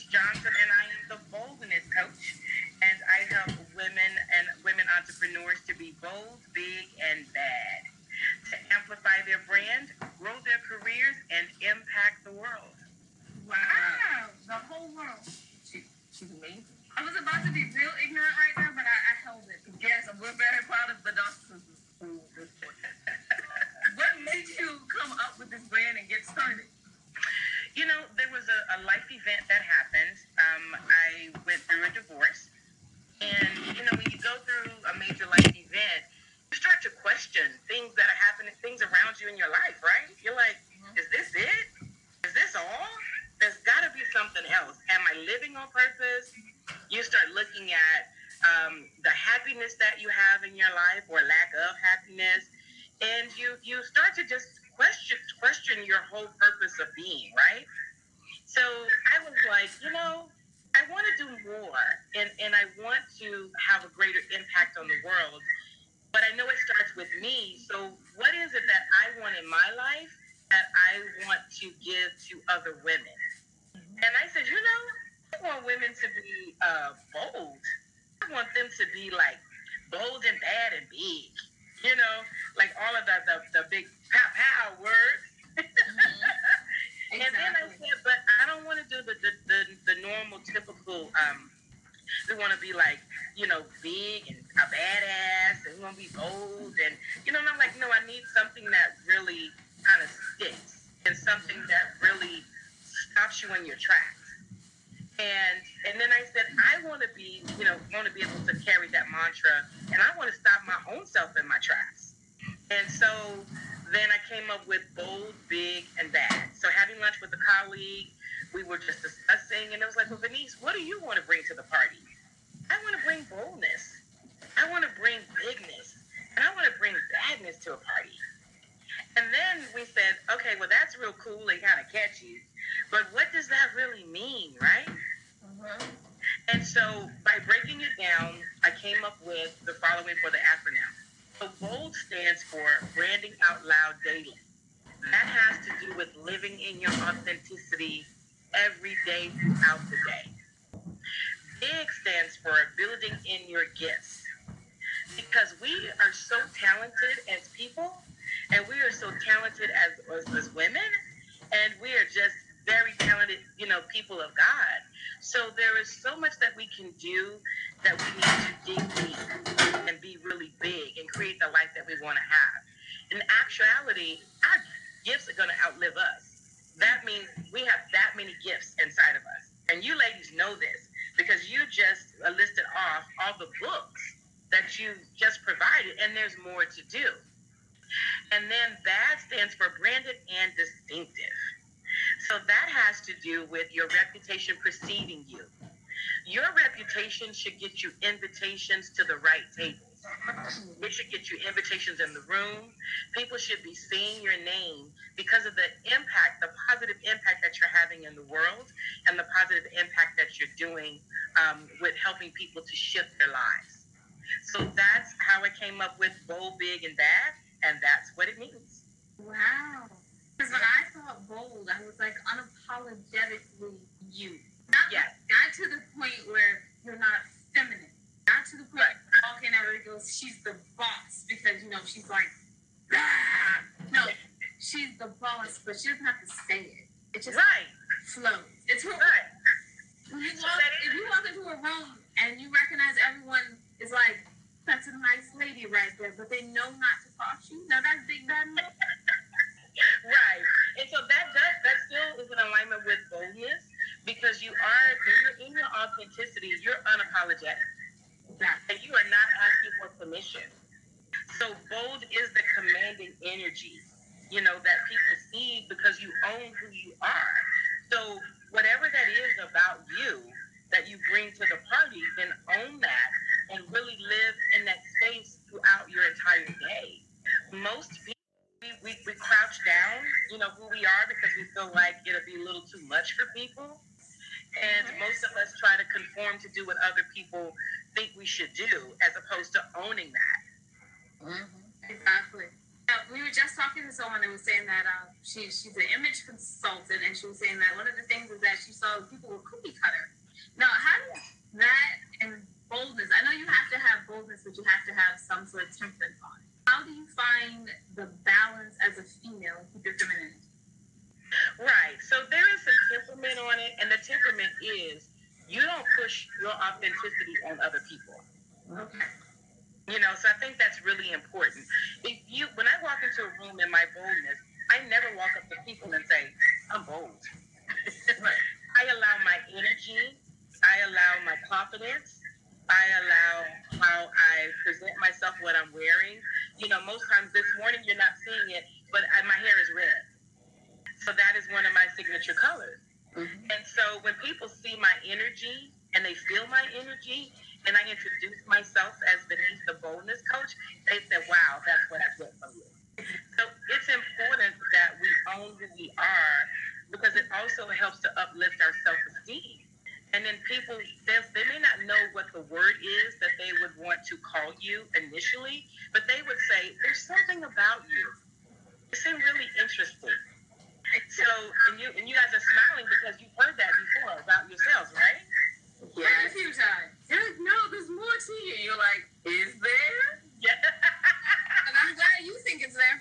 Johnson, and I am the Boldness Coach. And I help women entrepreneurs to be bold, big, and bad, to amplify their brand, grow their careers, and impact the world. Wow, the whole world. She's amazing. I was about to be real ignorant right now, but I held it. Yes, we're very proud of the doctors. What made you come up with this brand and get started? You know, there was a life event that happened. I went through a divorce. And, you know, when you go through a major life event, you start to question things that are happening, things around you in your life, right? You're like, is this it? Is this all? There's got to be something else. Am I living on purpose? You start looking at the happiness that you have in your life or lack of happiness. And you start to just question your whole purpose of being, right? So I was like, you know, I want to do more and I want to have a greater impact on the world. But I know it starts with me. So what is it that I want in my life that I want to give to other women? And I said, you know, I want women to be bold. I want them to be like bold and bad and big. You know, like all of the big pow words. Exactly. And then I said, but I don't want to do the normal, typical, we want to be like, you know, big and a badass, and we want to be bold. And, you know, and I'm like, no, I need something that really kind of sticks and something that really stops you in your tracks. And then I said, I want to be, you know, want to be able to carry that mantra, and I want to stop my own self in my tracks. And so then I came up with bold, big, and bad. So having lunch with a colleague, we were just discussing, and it was like, well, Venice, what do you want to bring to the party? I want to bring boldness. I want to bring bigness. And I want to bring badness to a party. And then we said, okay, well, that's real cool and kind of catchy, but what does that really mean, right? Mm-hmm. And so by breaking it down, I came up with the following for the acronym. So BOLD stands for Branding Out Loud Daily. That has to do with living in your authenticity every day throughout the day. BIG stands for Building in Your Gifts. Because we are so talented as people, and we are so talented as women, and we are just very talented, you know, people of God. So there is so much that we can do that we need to dig deep and be really big and create the life that we want to have. In actuality, our gifts are going to outlive us. That means we have that many gifts inside of us. And you ladies know this because you just listed off all the books that you just provided, and there's more to do. And then BAD stands for Branded and Distinctive. So that has to do with your reputation preceding you. Your reputation should get you invitations to the right tables. It should get you invitations in the room. People should be seeing your name because of the impact, the positive impact that you're having in the world and the positive impact that you're doing with helping people to shift their lives. So that's how I came up with bold, big, and bad, and that's what it means. Wow. Because when I thought bold, I was like unapologetically you. Not to the point where you're not feminine. Not to the point where you walk in and everybody goes, she's the boss, because, you know, she's like, ah! No, she's the boss, but she doesn't have to say it. It just flows. It's who, Right. if you walk into a room and you recognize everyone is like, that's a nice lady right there, but they know not to cross you. Now that's big bad no. Right. And so that still is in alignment with boldness because when you're in your authenticity, you're unapologetic. And you are not asking for permission. So bold is the commanding energy, you know, that people see because you own who you are. So whatever that is about you that you bring to the party, then own that and really live in that space throughout your entire day. Most people, we crouch down, you know, who we are because we feel like it'll be a little too much for people. And most of us try to conform to do what other people think we should do as opposed to owning that. Mm-hmm. Exactly. We were just talking to someone that was saying that she's an image consultant, and she was saying that one of the things is that she saw people with cookie cutter. Now, how does that and boldness, I know you have to have boldness, but you have to have some sort of temperance on it. How do you find the balance as a female and keep your femininity? Right. So there is some temperament on it, and the temperament is you don't push your authenticity on other people. Okay. You know, so I think that's really important. When I walk into a room in my boldness, I never walk up to people and say, I'm bold. Right. I allow my energy, I allow my confidence, I allow how I present myself, what I'm wearing. You know, most times this morning you're not seeing it, but my hair is red. So that is one of my signature colors. Mm-hmm. And so when people see my energy and they feel my energy, and I introduce myself as Denise, the boldness coach, they say, wow, that's what I get from you. So it's important that we own who we are, because it also helps to uplift our self-esteem. And then people, they may not know what the word is that they would want to call you initially, but they would say, there's something about you. You seem really interesting. So, and you guys are smiling because you've heard that before about yourselves, right? Yeah, a few times. You're like, no, there's more to you. You're like, is there? Yeah. And I'm glad you think it's there.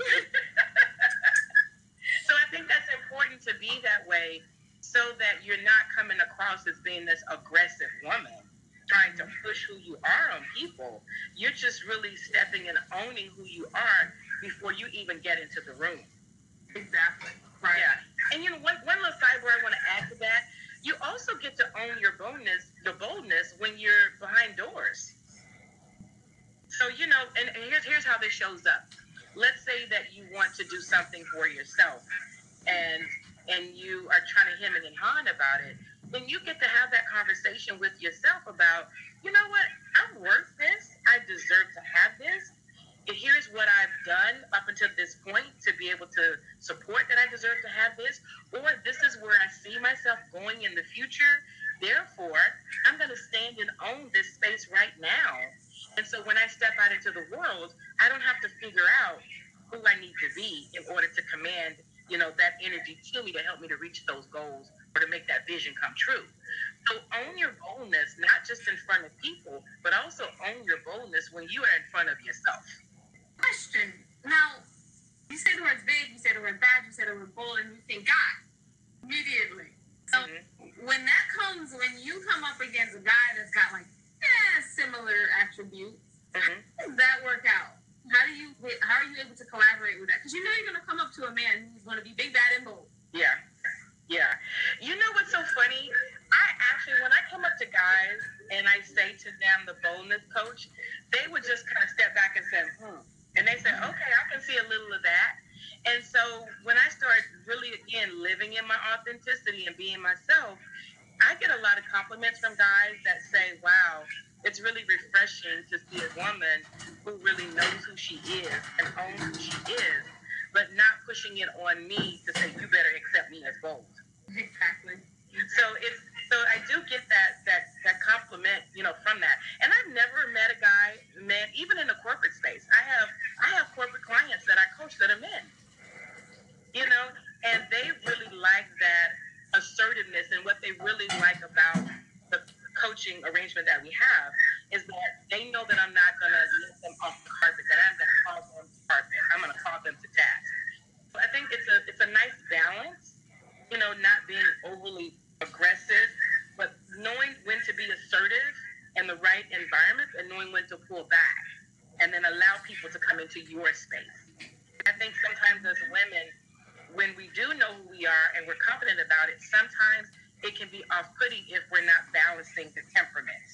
So I think that's important to be that way, so that you're not coming across as being this aggressive woman trying to push who you are on people. You're just really stepping and owning who you are before you even get into the room. Exactly. Right. Yeah. And you know, one little sidebar I want to add to that, you also get to own your boldness when you're behind doors. So, you know, and here's how this shows up. Let's say that you want to do something for yourself, and you are trying to hem and haw about it. Then you get to have that conversation with yourself about, you know what, I'm worth this. I deserve to have this. And here's what I've done up until this point to be able to support that I deserve to have this, or this is where I see myself going in the future. Therefore, I'm going to stand and own this space right now. And so when I step out into the world, I don't have to figure out who I need to be in order to command, you know, that energy to me to help me to reach those goals or to make that vision come true. So own your boldness, not just in front of people, but also own your boldness when you are in front of yourself. Question. Now, you say the words big, you say the word bad, you say the word bold, and you think God immediately. So when you come up against a guy that's got like similar attributes, how does that work out? How are you able to collaborate with that? Because you know you're going to come up to a man who's going to be big, bad, and bold. Yeah. Yeah. You know what's so funny? When I come up to guys and I say to them, the boldness coach, they would just kind of step back and say, And they say, okay, I can see a little of that. And so when I start really, again, living in my authenticity and being myself, I get a lot of compliments from guys that say, wow, it's really refreshing to see a woman who really knows who she is and owns who she is, but not pushing it on me to say, you better accept me as bold. Exactly. So I do get that compliment, you know, from that. And I've never met a guy, even in the corporate space. I have corporate clients that I coach that are men, you know, and they really like that assertiveness. And what they really like about the coaching arrangement that we have is that they know that I'm not going to let them off the carpet, that I'm going to call them to carpet. I'm going to call them to task. So I think it's a nice balance, you know, not being overly aggressive, but knowing when to be assertive in the right environment and knowing when to pull back and then allow people to come into your space. I think sometimes as women, when we do know who we are and we're confident about it, sometimes it can be off-putting if we're not balancing the temperament.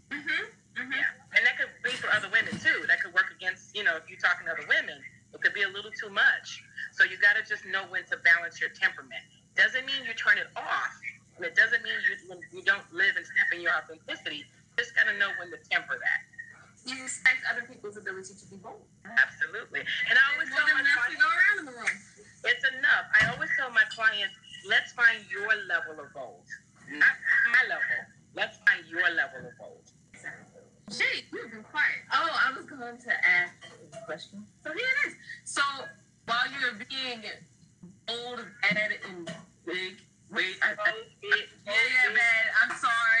Yeah. And that could be for other women too. That could work against, you know, if you're talking to other women, it could be a little too much. So you got to just know when to balance your temperament. Doesn't mean you turn it off. It doesn't mean you don't live and step in your authenticity. You just got to know when to temper that. You respect other people's ability to be bold. Absolutely. And I always tell my clients, go around in the room. It's enough. I always tell my clients, let's find your level of bold. Not my level. Let's find your level of bold. Jay, you've been quiet. Oh, I was going to ask a question. So here it is. So while you're being bold, bad, and big, bad. I'm sorry.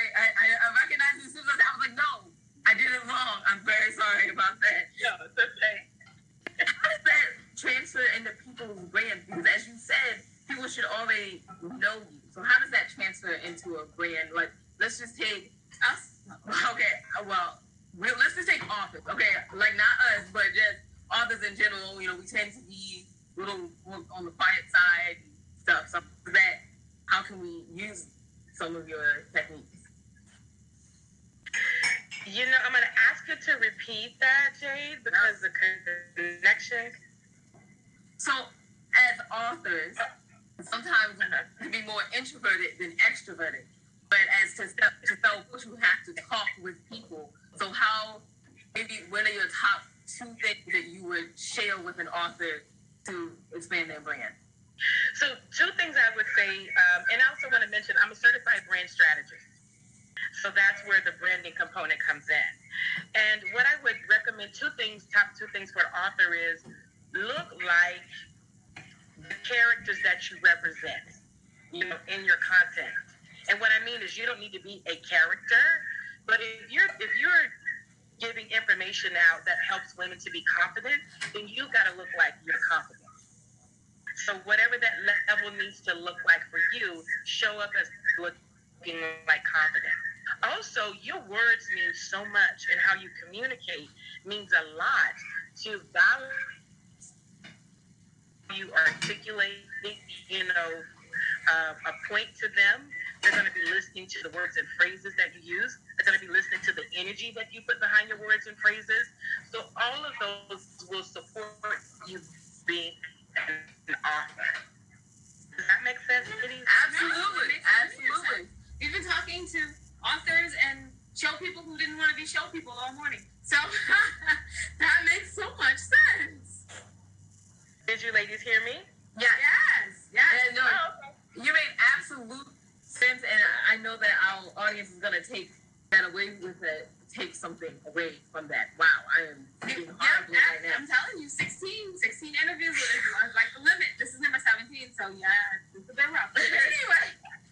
know you. So how does that transfer into a brand? Like, let's just take us. Okay, well, let's just take authors. Okay, like not us, but just authors in general. You know, we tend to be a little more on the quiet side and stuff. So that, how can we use some of your techniques? You know, I'm going to ask you to repeat that, Jade, because the connection. So, as authors, sometimes we can be more introverted than extroverted. But as to sell books, you have to talk with people. So how, maybe what are your top 2 things that you would share with an author to expand their brand? So 2 things I would say, and I also want to mention, I'm a certified brand strategist. So that's where the branding component comes in. And what I would recommend, top 2 things for an author is look like the characters that you represent, you know, in your content. And what I mean is you don't need to be a character, but if you're giving information out that helps women to be confident, then you got to look like you're confident. So whatever that level needs to look like for you, show up as looking like confident. Also, your words mean so much, and how you communicate means a lot to value you articulate, you know, a point to them. They're going to be listening to the words and phrases that you use. They're going to be listening to the energy that you put behind your words and phrases. So all of those will support you being an author. Does that make sense, ladies? Absolutely. Absolutely. We've been talking to authors and show people who didn't want to be show people all morning. So that makes so much sense. Did you ladies hear me? Yeah. Yes. And, no, you made absolute sense, and I know that our audience is going to take that away with it, take something away from that. Wow, I am thinking horribly right now. I'm telling you, 16 interviews is like the limit. This is number 17, so yeah, it's a bit rough. But anyway,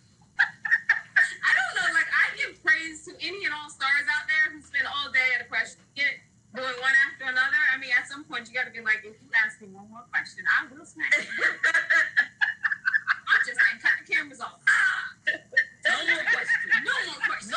I don't know, like I give praise to any and all stars out there who spend all day at a question, doing one after another. I mean, at some point you got to be like, if you ask me one more question, I will smack you. I'm just saying, cut the cameras off. No more question.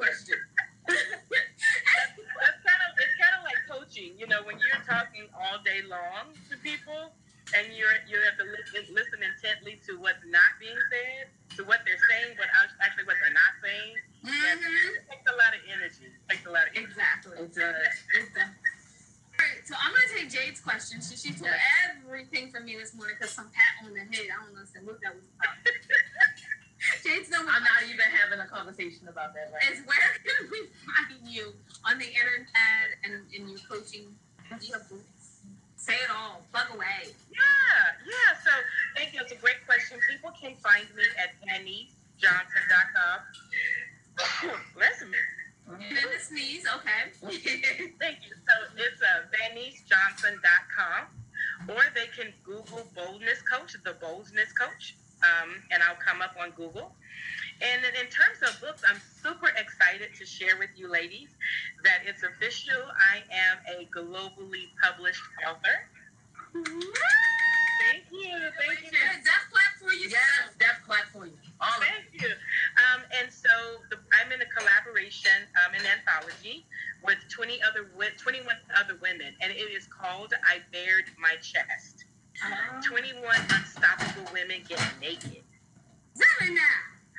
It's kind of like coaching. You know, when you're talking all day long to people, and you have to listen intently to what's not being said, to what they're saying, but actually what they're not saying. Mm-hmm. It takes a lot of energy. Exactly. It does. All right, so I'm going to take Jade's question. She took everything from me this morning because some pat on the head. I don't understand what that was about. Jade's number I'm not even having a conversation about that right is where can we find you on the internet and in your coaching? Do you have books? Say it all. Plug away. Yeah. So thank you. It's a great question. People can find me at VanniceJohnson.com. Listen. And the sneeze, okay. Thank you. So it's VanniceJohnson.com, or they can Google Boldness Coach, the Boldness Coach, and I'll come up on Google. And then in terms of books, I'm super excited to share with you ladies that it's official. I am a globally published author. Thank you. Death clap for you. Yes, death clap for you. Thank you. And so I'm in a collaboration, an anthology with 21 other women, and it is called I Bared My Chest. 21 unstoppable women get naked. Really now?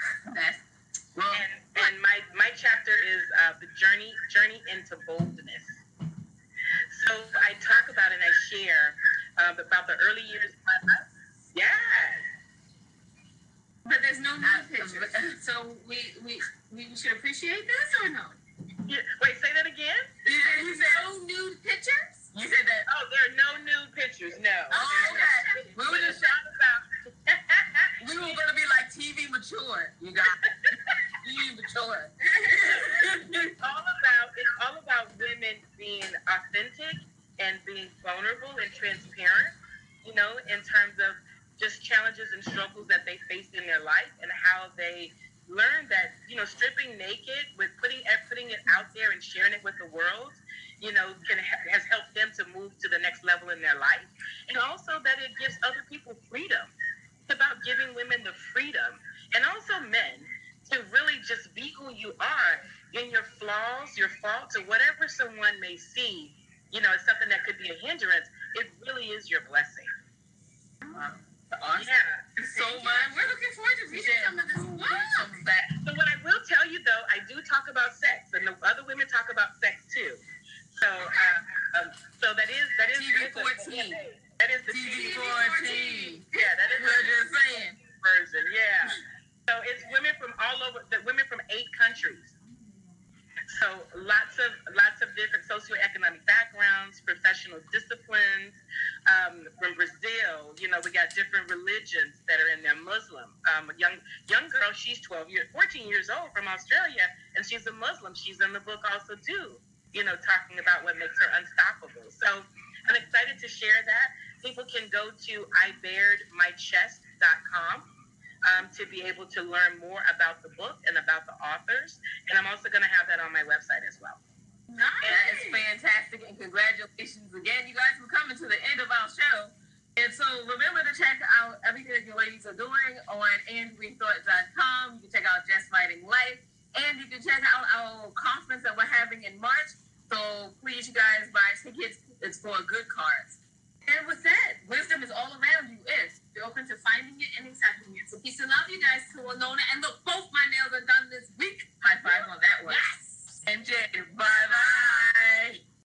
And my chapter is the journey into boldness. So I talk about and I share about the early years of my life. Yes. But there's no nude pictures. So we should appreciate this or no? Yeah, wait, say that again? You said no nude pictures? You said that. Oh, there are no nude pictures. No. Oh, okay. We were just talking about. We were going to be like TV mature. You got TV mature. It's all about women being authentic and being vulnerable and transparent, you know, in terms of just challenges and struggles that they face in their life, and how they learn that, you know, stripping naked with putting it out there and sharing it with the world, you know, has helped them to move to the next level in their life. And also that it gives other people freedom. It's about giving women the freedom, and also men, to really just be who you are in your flaws, your faults, or whatever someone may see, as something that could be a hindrance. It really is your blessing. Wow. Awesome. Yeah. So much. We're looking forward to reading some of this book. So what I will tell you, though, I do talk about sex, and the other women talk about sex too. So, so that is TV-14. That is the TV-14. Yeah, that is what you're saying. Version. Yeah. So it's women from all over. The women from 8 countries. So lots of different socioeconomic backgrounds, professional disciplines. From Brazil, we got different religions that are in there. Muslim, a young girl, she's 14 years old from Australia, and she's a Muslim. She's in the book also too, talking about what makes her unstoppable. So I'm excited to share that. People can go to ibaredmychest.com to be able to learn more about the book and about the authors. And I'm also going to have that on my website as well. Nice. That is fantastic, and congratulations again. You guys, we're coming to the end of our show. And so remember to check out everything that you ladies are doing on andrewthought.com. You can check out Just Fighting Life, and you can check out our conference that we're having in March. So please, you guys, buy tickets. It's for a good cause. And with that, wisdom is all around you. You're open to finding it and accepting it. So peace and love, you guys, to Winona. And look, both my nails are done this week. High five on that one. Yes. And Jay, bye-bye.